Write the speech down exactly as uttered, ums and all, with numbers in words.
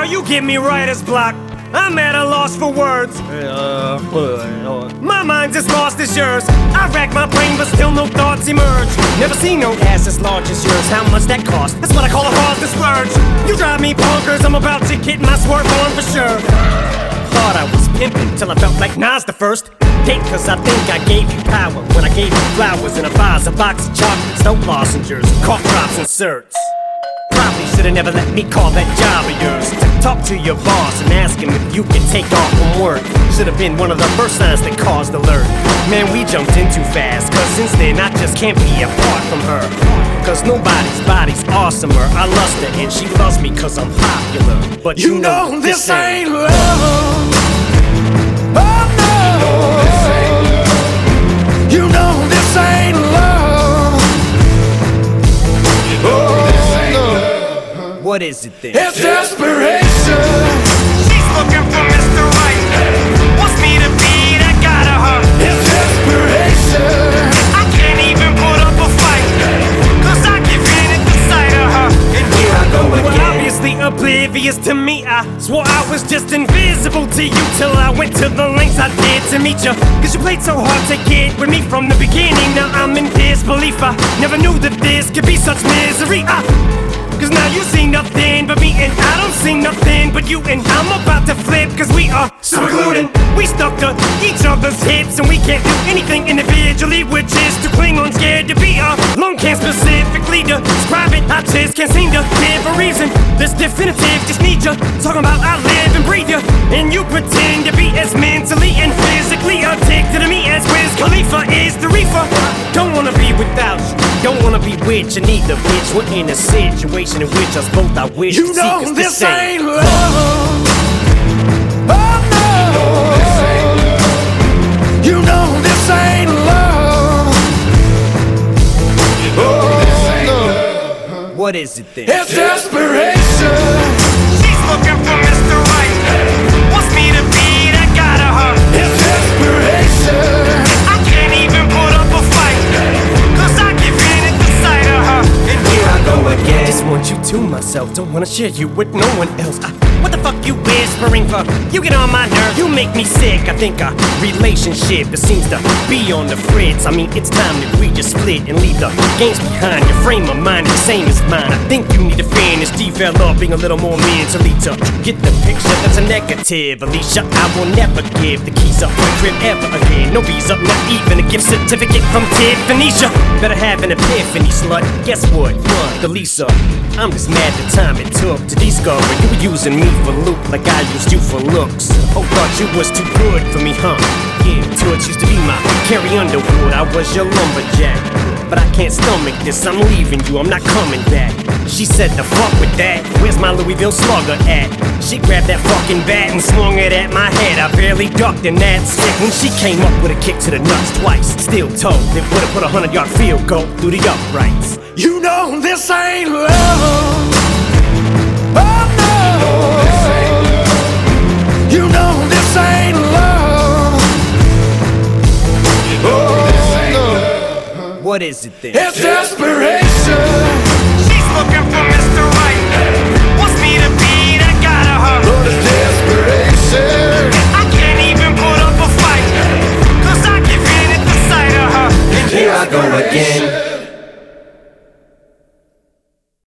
girl, you give me writer's block. I'm at a loss for words. My mind's as lost as yours. I rack my brain, but still no thoughts emerge. Never seen no ass as large as yours. How much that cost? That's what I call a heartless splurge. You drive me bonkers, I'm about to get my swerve on for sure. Thought I was pimping till I felt like Nas the first date, cause I think I gave you power when I gave you flowers in a vase, a box of chocolates, no lozenges, cough drops and certs. Probably should've never let me call that job of yours. Talk to your boss and ask him if you can take off from work. Should've been one of the first signs that caused alert. Man, we jumped in too fast, cause since then I just can't be apart from her. Cause nobody's body's awesomer. I lust her and she loves me cause I'm popular. But you, you know, know this ain't love. Oh no. You know this ain't love. Oh. What is it then? It's desperation. She's looking for Mister Right. Wants me to be that guy to her. It's desperation. I can't even put up a fight, cause I give in at the sight of her. And here I go again. Well, obviously oblivious to me. I swore I was just invisible to you till I went to the lengths I did to meet you. Cause you played so hard to get with me from the beginning. Now I'm in disbelief. I never knew that this could be such misery. I Cause now you see nothing but me and I don't see nothing but you. And I'm about to flip cause we are super glued in. We stuck to each other's hips and we can't do anything individually. We're just too cling on, scared to be alone. Can't specifically describe it, I just can't seem to give a reason. This definitive, just need you talking about I live and breathe you. And you pretend to be as mentally and physically addicted to me as Wiz Khalifa is the reefer. Don't wanna be without you, don't wanna be with you neither, bitch. We're in a situation in which us both I wish you know seek us this the ain't same. love. Oh no. You know this ain't love. Oh no. What is it then? It's desperation. She's looking for Mister Right. Wants me to be that guy to her. It's desperation. I can't even put up a fight, cause I give in at the sight of her. And here I go again. Just want you to myself, don't wanna share you with no one else. I, what the fuck you whispering for? You get on my nerves, you make me sick. I think our relationship that seems to be on the fritz. I mean, it's time that we just split and leave the games behind. Your frame of mind is the same as mine. I think you need to finish developing a little more mentally to get the picture that's a negative. Alicia, I will never give the keys up to the crib ever again. No visa, not even a gift certificate from Tiffany's. Better have an epiphany, slut. Guess what? The Lisa. I'm just mad the time it took to discover you were using me for loop like I used you for looks. Oh, thought you was too good for me, huh? Yeah, Toots used to be my Carrie Underwood. I was your lumberjack, but I can't stomach this. I'm leaving you, I'm not coming back. She said the fuck with that. Where's my Louisville slugger at? She grabbed that fucking bat and swung it at my head. I barely ducked in that stick when she came up with a kick to the nuts twice. Steel toe, it would've put a hundred yard field goal through the uprights. You know this ain't love. Oh no. You know this ain't love. Oh no. What is it then? It's desperation.